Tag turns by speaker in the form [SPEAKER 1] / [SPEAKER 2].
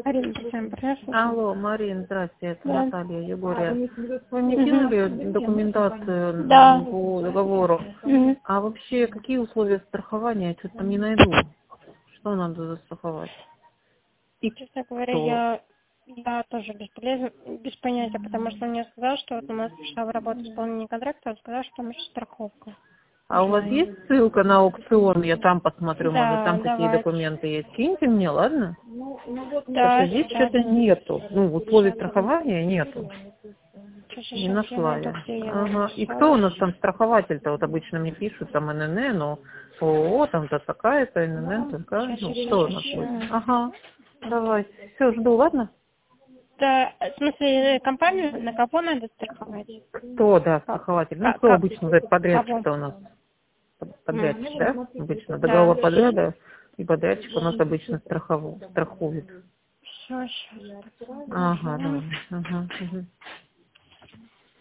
[SPEAKER 1] Арина, партнер.
[SPEAKER 2] Алло, Марин, здрасте, это
[SPEAKER 1] Да.
[SPEAKER 2] Наталья Егория. Вы мне кинули документацию
[SPEAKER 1] Да.
[SPEAKER 2] по договору.
[SPEAKER 1] Мгм.
[SPEAKER 2] А вообще, какие условия страхования? Я что-то там не найду. Что надо застраховать? И
[SPEAKER 1] Честно говоря,
[SPEAKER 2] кто?
[SPEAKER 1] я тоже без понятия, потому что он мне сказал, что вот у нас пришла в работу исполнение контракта, он сказал, что там еще страховка.
[SPEAKER 2] А у вас есть ссылка на аукцион? Я там посмотрю, может,
[SPEAKER 1] Да,
[SPEAKER 2] там какие
[SPEAKER 1] давайте.
[SPEAKER 2] документы есть. Киньте мне, ладно? Потому
[SPEAKER 1] Да,
[SPEAKER 2] что здесь
[SPEAKER 1] сейчас.
[SPEAKER 2] что-то нету. Ну, условий страхования нету. Не
[SPEAKER 1] Сейчас я
[SPEAKER 2] нашла
[SPEAKER 1] найду,
[SPEAKER 2] я.
[SPEAKER 1] где я его
[SPEAKER 2] Ага. И
[SPEAKER 1] нашла.
[SPEAKER 2] кто у нас там страхователь-то? Вот обычно мне пишут там НН, но ООО, там-то такая-то, НН, такая. Ну, кто у нас будет? Ага. Давайте. Все, жду, ладно?
[SPEAKER 1] Да, в смысле, компанию, на кого надо страховать?
[SPEAKER 2] Кто, да, страхователь? Ну, кто
[SPEAKER 1] Как?
[SPEAKER 2] обычно за
[SPEAKER 1] Кого?
[SPEAKER 2] подрядчик-то у нас? Подрядчик, да? Обычно договор
[SPEAKER 1] Да.
[SPEAKER 2] подряда, и подрядчик у нас обычно страхует.
[SPEAKER 1] Все, сейчас.
[SPEAKER 2] Ага, давай. Ага, угу.